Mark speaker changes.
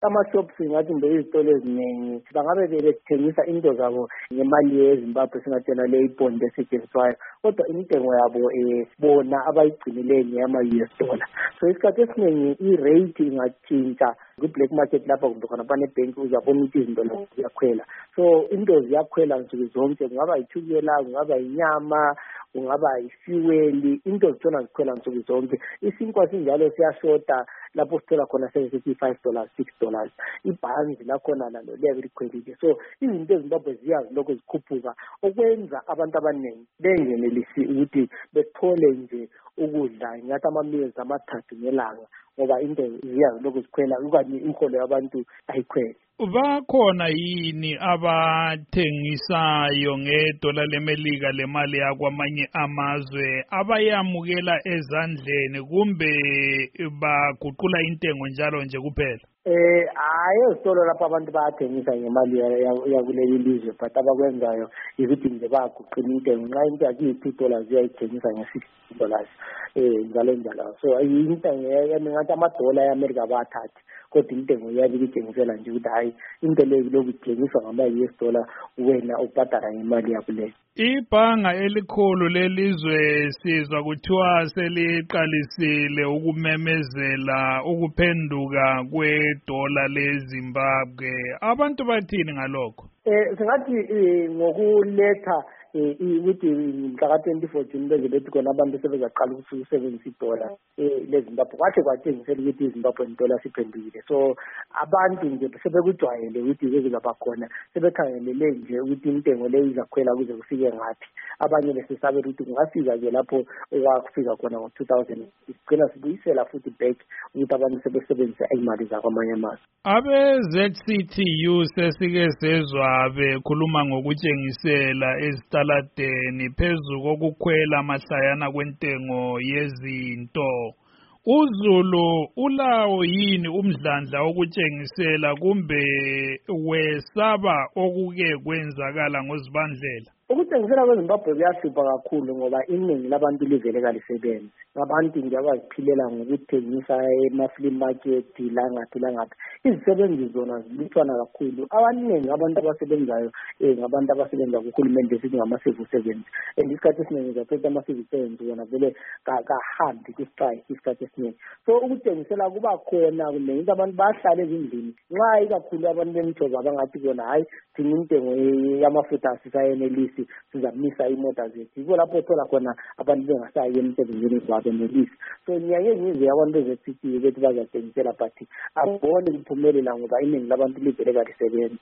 Speaker 1: ama-shops ngathi mbe izitolo eziningi bangabe bethengisa into zabo ngemali yeZimbabwe singatshela le ibhondi esetshenziswayo kodwa intengo yabo bona abayigcinileyo ngeyama-US dollar. So isikhathi esiningi i-rate ingatshintsha kwi-black market lapha kumbe khona banebhenki uzabona ukuthi izinto lezo ziyakhwela. So into ziyakhwela nsuku zonke, kungaba yithukela, kungaba yinyama, kungaba ifuel, into zitshona zikhwela nsuku zonke. Isinkwa sinjalo siyashota lapho sithola khona sesithi $5, $6. Ibhanzi lakhona lalo liyabe likhwelile. So izinto eZimbabwe ziyazilokhu zikhuphuka okwenza abantu abaningi bengenelisi ukuthi bethole nje ukudla ngathi ama-meals amathathu ngelanga ngoba into ziyazilokhu zikhwela okanye imiholo yabantu ayikhwele.
Speaker 2: Bakhona yini abathengisayo ngedola lemelika lemali yakwamanye amazwe abayamukela ezandleni kumbe baguqula intengo njalo nje kuphela?
Speaker 1: Ezitolo lapho abantu bayathengisa ngemali yakuleli lizwe but abakwenzayo ukuthi nje bayaguqula intengo nxa into yakuyi-$2 ziyayithengisa nge-$6 njalo njalo. So intengo ngathi amadola e-America bathathe kodwa intengo iyabe ikuthengisela nje ukuthi hayi into leyo lokhu ithengiswa ngama-US dollar wena ubhadala ngemali yakuleyo.
Speaker 2: Ibhanga elikhulu lelizwe sizwa kuthiwa seliqalisile ukumemezela ukuphenduka kwedola leZimbabwe. Abantu bathini ngalokho?
Speaker 1: Singathi ngokuletha ukuthi mhla ka-24 June beze bethi khona abantu sebezaqala ukusebenzisa idola leZimbabwe kwathi kwatshengisela ukuthi iZimbabwean dollar siphendukile. So abantu nje sebekujwayele ukuthi bezaba khona sebekhangelele nje ukuthi intengo leyo izakhwela kuze kufike ngathi. Abanye besesabela ukuthi kungafika-ke lapho okwakufika khona ngo-2000 sigcina sibuyisela futhi back ukuthi abantu sebesebenzisa imali zakwamanye amazwe.
Speaker 2: Abe-ZCTU sesike sezwa bekhuluma ngokutshengisela ezitaladeni phezu kokukhwela amahlayana kwentengo yezinto. uZulu ulawo yini umdlandla wokutshengisela kumbe wesaba okuke kwenzakala ngozibandlela?
Speaker 1: Ukutshengisela kweZimbabwe kuyahlupha kakhulu ngoba iningi labantu livele kalisebenzi. Abantu nje abaziphilela ngokuthengisa ema-flea market langaphi. Izisebenzi zona zilutshwana kakhulu. Abaningi abantu abasebenzayo ngabantu abasebenza kuhulumende esithi ngama-civil servants. And isikhathi esiningi uzathola ama-civil servants wona vele kahambi ku-strike isikhathi esiningi. So ukutshengisela kuba khona kunengi abantu bahlala ezindlini. Nxa ikakhulu abantu bemthoza abangathi bona hayi thina intengo yamafutha asisayenelisi sizamisa imota zethu. Yiko lapho uthola khona abantu bengasayi emsebenzini babenelisi. So ngiyake ngizwe abantu beZCT bethi bazatshengisela but akuboni kuphumelela ngoba iningi labantu livele kalisebenzi.